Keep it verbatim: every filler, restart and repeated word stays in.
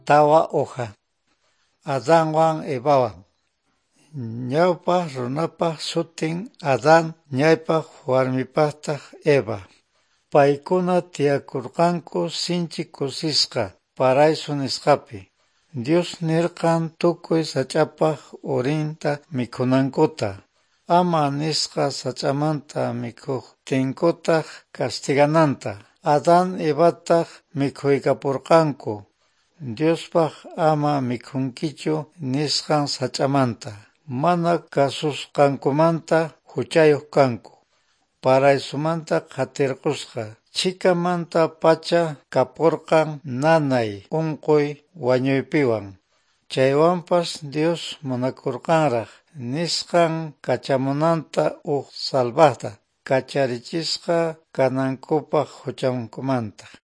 tawa hoja. Adánwan Evawan. Ñawpaq runapaq sutin Adán, ñawpaq warmipaqtaq Eva. Paykuna tiyakurqanku sinchi kusisqa paraiso nisqapi. Dios nirqan tukuy sach'apaq urinta mikhunankuta. Ama nisqa sach'amanta mikhuptinkutaq castigananta. Adán Evataq mikhuykapurqanku. Diospaq ama mikhunkichu nisqan sach'amanta. Mana kasusqankumanta huchayuq kanku. Paraisumanta qatirqusqa. Chikamanta pacha kapurqan nanay unquy wañuypiwan. Chaywanpas Dios munakurqanraq nisqan kachamunanta uq salvaqta kacharichisqa kanankupaq huchankumanta.